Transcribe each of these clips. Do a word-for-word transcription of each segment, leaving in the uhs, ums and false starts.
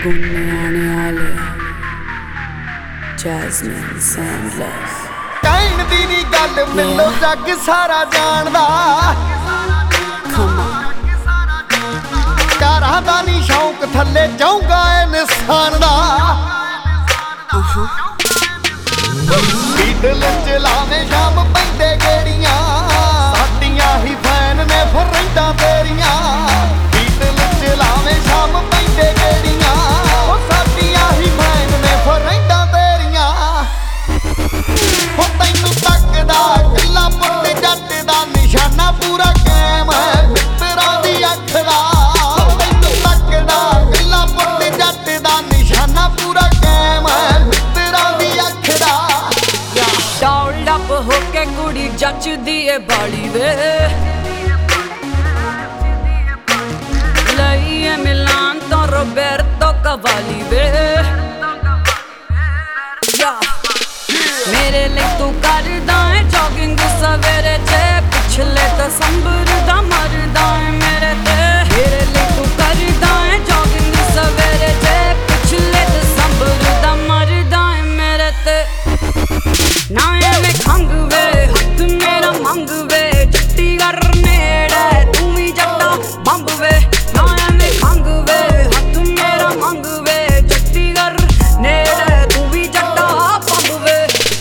गुन्ने आने वाले जैस्मिन सैंडलर्स कहण दी नी गल मैनू जग सारा जानदा कारां दा नी शौक थल्ले जाऊंगा इंसान दा बीटल चलावे शाम पैंदे गेड़ियां साडियां ही फैन ने फिर रहिंदा तेरियां बीटल चलावे शाम पैंदे गेड़ियां ओ साडियां ही फैन ने फिर रहिंदा तेरियां ओ तैनू तकदा कल्ला पुੱਤ जट दा निशाना पूरा कायम है मित्तरां दी अख दा तैनू तकदा कल्ला पुੱਤ जट दा निशाना पूरा कायम है मित्तरां दी अख दा डॉल्ड अप होके कुड़ी जचदी ए बाली वे लईए मिलान तो रोबर्टो कवाली वे मेरे लिए तू करदा है जॉगिंग सवेरे चे पिछले दसंबर दा मरदा है मेरे ते मेरे लिए तू करदा है जॉगिंग सवेरे चे पिछले दसंबर दा मरदा है मेरे ते ना एवें खंग वे हथ मेरा मंग वे जट्टी कर नेड़े तू भी जट्टा बंब वे ना एवें खंग वे हथ मेरा मंग वे जट्टी कर नेड़े तू भी जट्टा बंब वे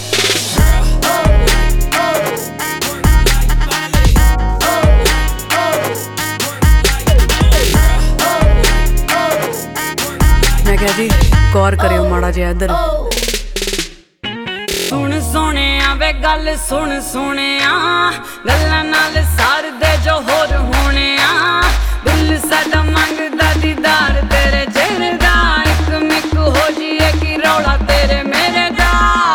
मैं कह जी गौर करियो माड़ा जिहा इधर सुन सोने वे गल सुन सोने गल्लां नाल सार दे जो होर होने दिल साडा मंगदा दीदार तेरे चेहरे दा इक मिक हो जिए कि रौला तेरे मेरे दा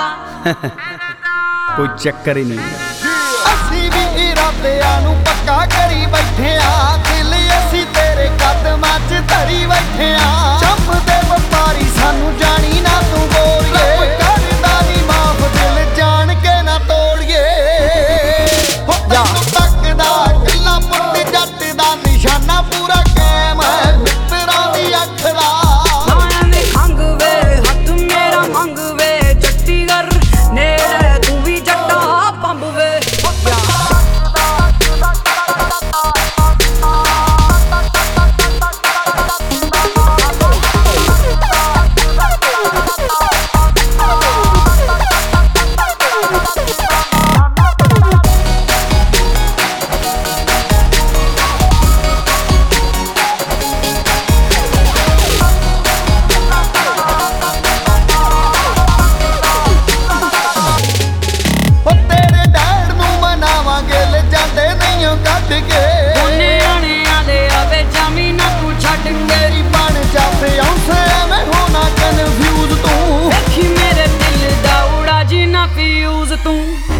कोई चक्कर ही नहीं असी भी इरादियां नू पक्का करी बैठे आ दिल असी तेरे कदमां च धरी बैठे आ चंप दे व्यापारी सानू जानी ना तू बोलिए करदा नी माफ दिल जान के ना तोड़िए हो तैनू तकदा कल्ला पुੱਤ जट दा निशाना पूरा कायम है मित्तरां दी अख दा ना खंग वे हथ मेरा मंग वे जट्टी कर नेड़े तू भी जट्टा बंब वे तू